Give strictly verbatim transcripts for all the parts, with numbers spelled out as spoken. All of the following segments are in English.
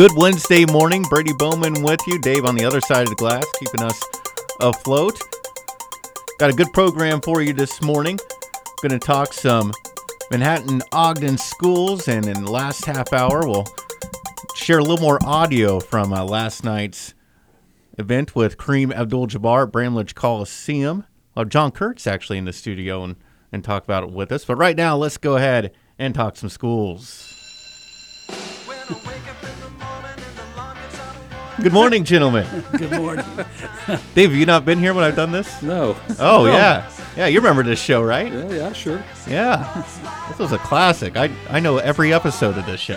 Good Wednesday morning. Brady Bowman with you. Dave on the other side of the glass, keeping us afloat. Got a good program for you this morning. Going to talk some Manhattan Ogden schools, and in the last half hour, we'll share a little more audio from uh, last night's event with Kareem Abdul-Jabbar at Bramlage Coliseum. Well, John Kurtz actually in the studio and, and talk about it with us. But right now, let's go ahead and talk some schools. Good morning, gentlemen. Good morning. Dave, have you not been here when I've done this? No. Oh, No. yeah. Yeah, you remember this show, right? Yeah, yeah, sure. Yeah. This was a classic. I I know every episode of this show.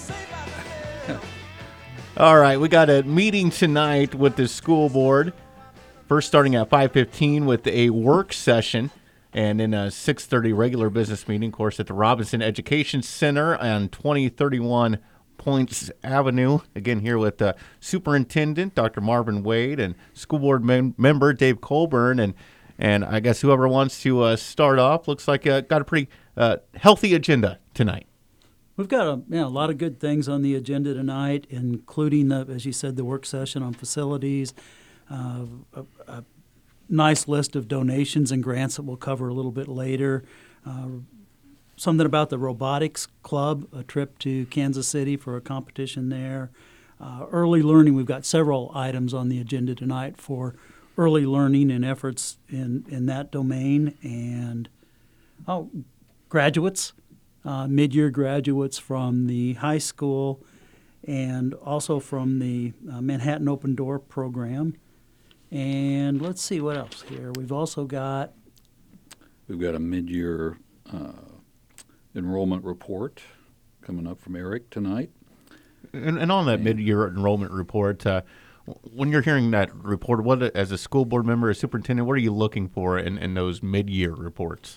All right, we got a meeting tonight with the school board. First starting at five fifteen with a work session, and then a six thirty regular business meeting, of course, at the Robinson Education Center on twenty thirty-one Points Avenue. Again, here with uh, Superintendent Doctor Marvin Wade and School Board mem- member Dave Colburn. And and I guess whoever wants to uh, start off, looks like uh, got a pretty uh, healthy agenda tonight. We've got a, you know, a lot of good things on the agenda tonight, including, the, as you said, the work session on facilities, uh, a, a nice list of donations and grants that we'll cover a little bit later, uh, something about the robotics club, a trip to Kansas City for a competition there. Uh, early learning, we've got several items on the agenda tonight for early learning and efforts in, in that domain. And, oh, graduates, uh, mid-year graduates from the high school and also from the uh, Manhattan Open Door program. And let's see what else here. We've also got We've got a mid-year uh, enrollment report coming up from Eric tonight. And, and on that mid-year enrollment report, uh, when you're hearing that report, what as a school board member, a superintendent, what are you looking for in, in those mid-year reports?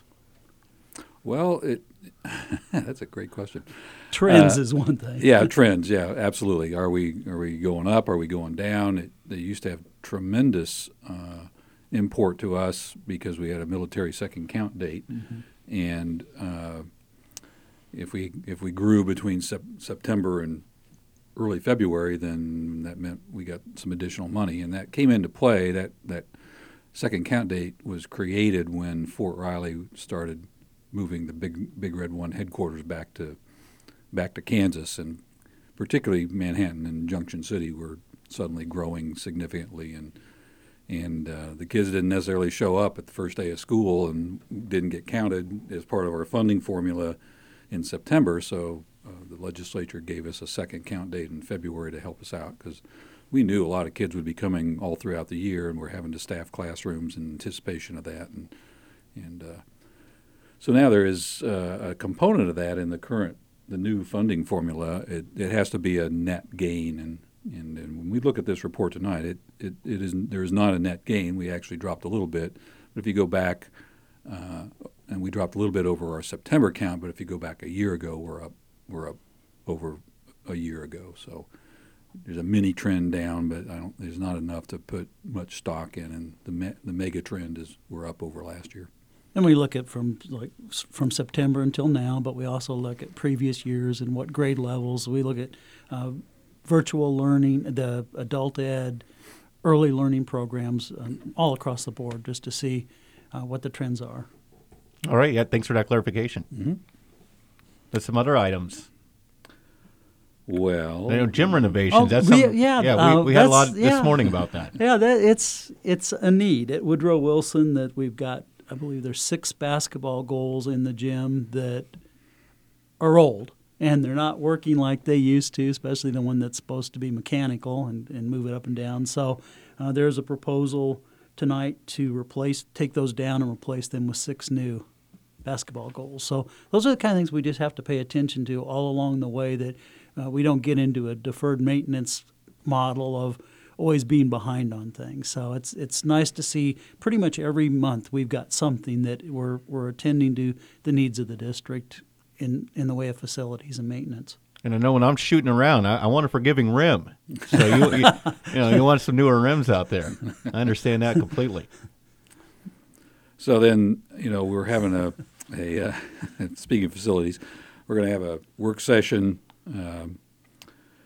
Well, it that's a great question. trends Uh, is one thing. Yeah, trends. Yeah, absolutely. Are we are we going up? Are we going down? It, they used to have tremendous uh, import to us because we had a military second count date, Mm-hmm. and uh, if we if we grew between sep- September and early February, then that meant we got some additional money, and that came into play. That that second count date was created when Fort Riley started moving the big Big Red One headquarters back to back to Kansas, and particularly Manhattan and Junction City were suddenly growing significantly, and and uh, the kids didn't necessarily show up at the first day of school and didn't get counted as part of our funding formula in September. So uh, the legislature gave us a second count date in February to help us out, because we knew a lot of kids would be coming all throughout the year, and we're having to staff classrooms in anticipation of that. And and uh, so now there is uh, a component of that in the current, the new funding formula. It, it has to be a net gain, and, and, and when we look at this report tonight, it, it, it is there is not a net gain. We actually dropped a little bit, but if you go back, uh, and we dropped a little bit over our September count, but if you go back a year ago, we're up we're up over a year ago. So there's a mini trend down, but I don't. There's not enough to put much stock in, and the me, the mega trend is we're up over last year. And we look at from like from September until now, but we also look at previous years and what grade levels. We look at uh, virtual learning, the adult ed, early learning programs, um, all across the board, just to see uh, what the trends are. All right, yeah, thanks for that clarification. Mm-hmm. There's some other items. Well, You know, gym renovations. Oh, that's we- some, yeah, yeah. uh, We, we had a lot that's- this yeah. morning about that. Yeah, that it's it's a need at Woodrow Wilson that we've got. I believe there's six basketball goals in the gym that are old, and they're not working like they used to, especially the one that's supposed to be mechanical and, and move it up and down. So uh, there's a proposal tonight to replace, take those down and replace them with six new basketball goals. So those are the kind of things we just have to pay attention to all along the way, that uh, we don't get into a deferred maintenance model of always being behind on things. So it's it's nice to see pretty much every month we've got something that we're we're attending to the needs of the district in, in the way of facilities and maintenance. And I know when I'm shooting around, I, I want a forgiving rim. So you, you, you know, you want some newer rims out there. I understand that completely. So then, you know, we're having a, a uh, speaking of facilities, we're going to have a work session um,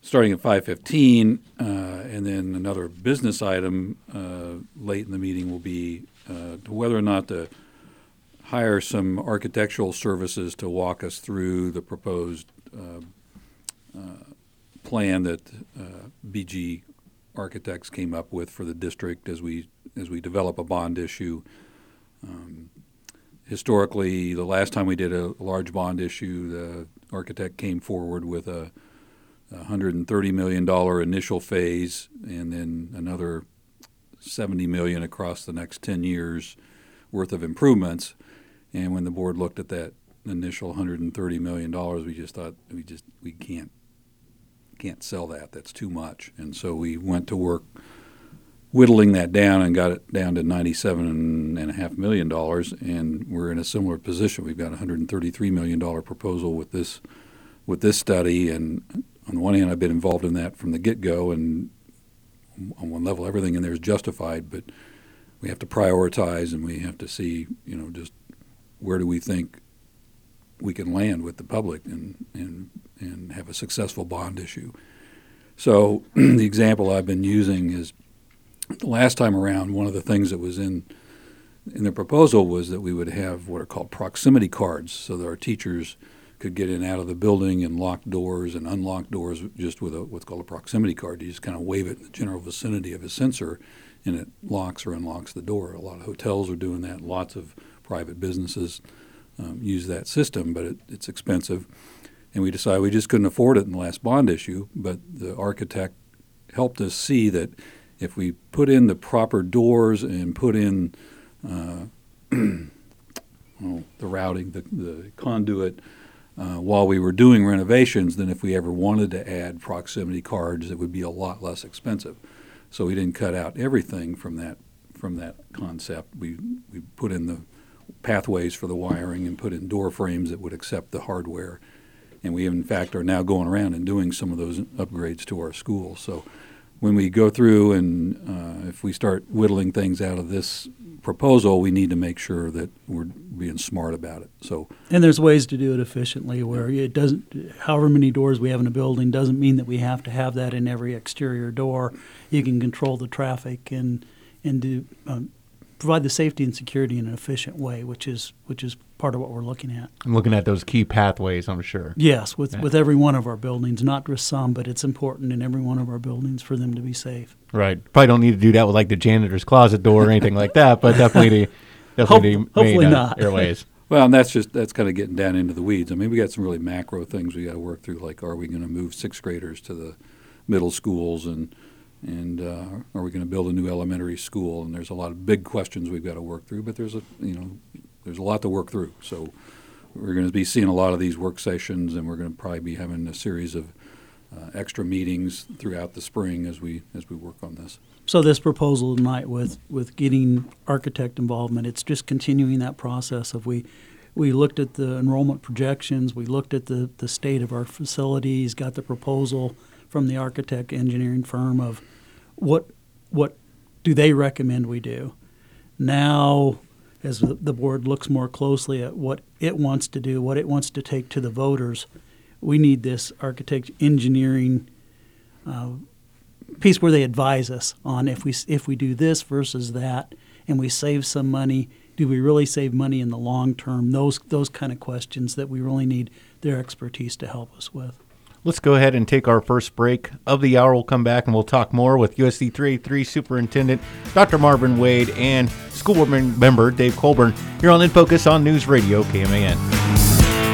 starting at five fifteen, uh, and then another business item uh, late in the meeting will be uh, whether or not to hire some architectural services to walk us through the proposed uh, uh, plan that uh, B G Architects came up with for the district as we as we develop a bond issue. Um, historically, the last time we did a large bond issue, the architect came forward with a one hundred thirty million dollars initial phase and then another seventy million dollars across the next ten years worth of improvements. And when the board looked at that initial one hundred thirty million dollars, we just thought we just we can't can't sell that. That's too much. And so we went to work whittling that down and got it down to ninety-seven point five million dollars, and we're in a similar position. We've got a one hundred thirty-three million dollars proposal with this with this study, and on the one hand, I've been involved in that from the get-go, and on one level, everything in there is justified, but we have to prioritize, and we have to see, you know, just where do we think we can land with the public and and and have a successful bond issue. So the example I've been using is the last time around, one of the things that was in in the proposal was that we would have what are called proximity cards, so that our teachers could get in and out of the building and lock doors and unlock doors just with a, what's called a proximity card. You just kind of wave it in the general vicinity of a sensor, and it locks or unlocks the door. A lot of hotels are doing that. Lots of private businesses um, use that system, but it, it's expensive. And we decided we just couldn't afford it in the last bond issue, but the architect helped us see that if we put in the proper doors and put in uh, well, the routing, the, the conduit, uh, while we were doing renovations, then if we ever wanted to add proximity cards, it would be a lot less expensive. So we didn't cut out everything from that from that concept. We we put in the pathways for the wiring and put in door frames that would accept the hardware. And we, in fact, are now going around and doing some of those upgrades to our schools. So when we go through and uh, if we start whittling things out of this proposal, we need to make sure that we're being smart about it. So, and there's ways to do it efficiently where it doesn't, however many doors we have in a building doesn't mean that we have to have that in every exterior door. You can control the traffic and and do um, provide the safety and security in an efficient way, which is which is part of what we're looking at. I'm looking at those key pathways, I'm sure. Yes, with, yeah. with every one of our buildings, not just some, but it's important in every one of our buildings for them to be safe. Right. Probably don't need to do that with like the janitor's closet door or anything like that, but definitely the, definitely Hope, the main hopefully uh, not. airways. well, and that's just that's kind of getting down into the weeds. I mean, we got some really macro things we got to work through, like are we going to move sixth graders to the middle schools, and and uh, are we going to build a new elementary school? And there's a lot of big questions we've got to work through, but there's a you know there's a lot to work through. So we're going to be seeing a lot of these work sessions, and we're going to probably be having a series of uh, extra meetings throughout the spring as we as we work on this. So this proposal tonight with, with getting architect involvement, it's just continuing that process of we we looked at the enrollment projections, we looked at the, the state of our facilities, got the proposal from the architect engineering firm of what what do they recommend we do. Now, as the board looks more closely at what it wants to do, what it wants to take to the voters, we need this architect engineering uh, piece where they advise us on if we if we do this versus that, and we save some money. Do we really save money in the long term? Those those kind of questions that we really need their expertise to help us with. Let's go ahead and take our first break of the hour. We'll come back and we'll talk more with U S D three eighty-three Superintendent Doctor Marvin Wade and school board member Dave Colburn here on In Focus on News Radio K M A N.